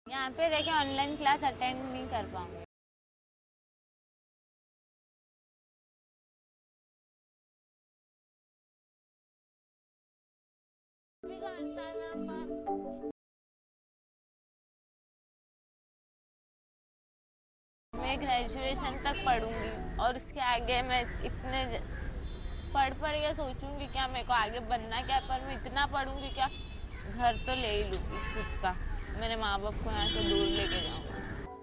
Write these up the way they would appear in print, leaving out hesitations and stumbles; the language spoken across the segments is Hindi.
यहाँ पे रह के ऑनलाइन क्लास अटेंड नहीं कर पाऊंगी। मैं ग्रेजुएशन तक पढ़ूंगी और उसके आगे मैं पढ़ पढ़ के सोचूंगी क्या मेरे को आगे बनना क्या, पर मैं इतना पढ़ूंगी क्या घर तो ले ही लूंगी खुद का। मेरे माँ बाप को यहाँ से दूर लेके जाऊंगी।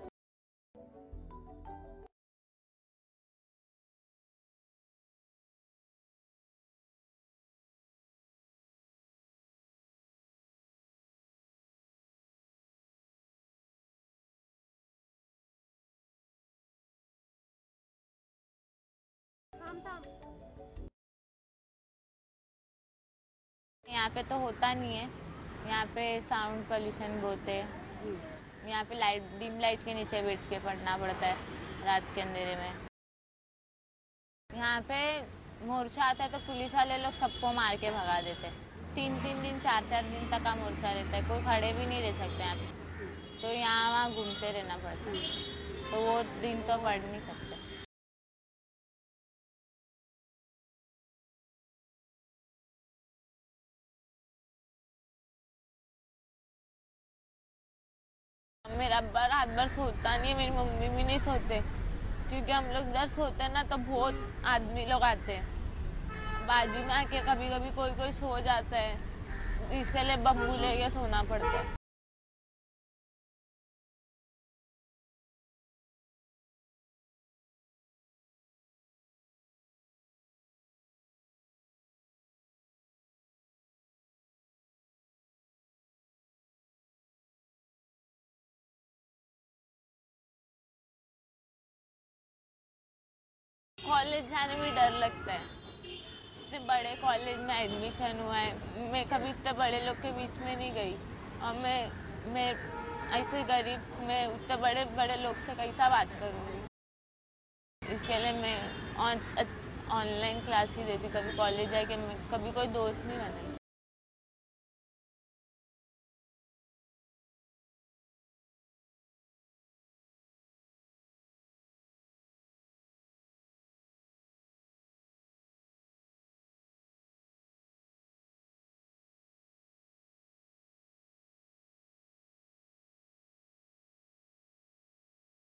यहाँ पे तो होता नहीं है। यहाँ पे साउंड पोल्यूशन बहुत है। यहाँ पे डिम लाइट के नीचे बैठ के पढ़ना पड़ता है रात के अंधेरे में। यहाँ पे मोर्चा आता है तो पुलिस वाले लोग सबको मार के भगा देते हैं। 3-3 दिन 4-4 दिन तक का मोर्चा रहता है, कोई खड़े भी नहीं रह सकते यहाँ पे। तो यहाँ वहाँ घूमते रहना पड़ता है, तो वो दिन तो पढ़ नहीं सकते। मेरा अब्बा रात भर सोता नहीं है, मेरी मम्मी भी नहीं सोते, क्योंकि हम लोग इधर सोते हैं ना तो बहुत आदमी लोग आते हैं बाजू में आके। कभी कभी कोई कोई सो जाता है, इसके लिए बम्बू लेके सोना पड़ता है। कॉलेज जाने में डर लगता है। इतने बड़े कॉलेज में एडमिशन हुआ है, मैं कभी इतने बड़े लोग के बीच में नहीं गई। और मैं ऐसे गरीब, मैं उतने बड़े बड़े लोग से कैसा बात करूँगी। इसके लिए मैं ऑनलाइन क्लास ही देती, कभी कॉलेज जाके मैं कभी कोई दोस्त नहीं बनाई।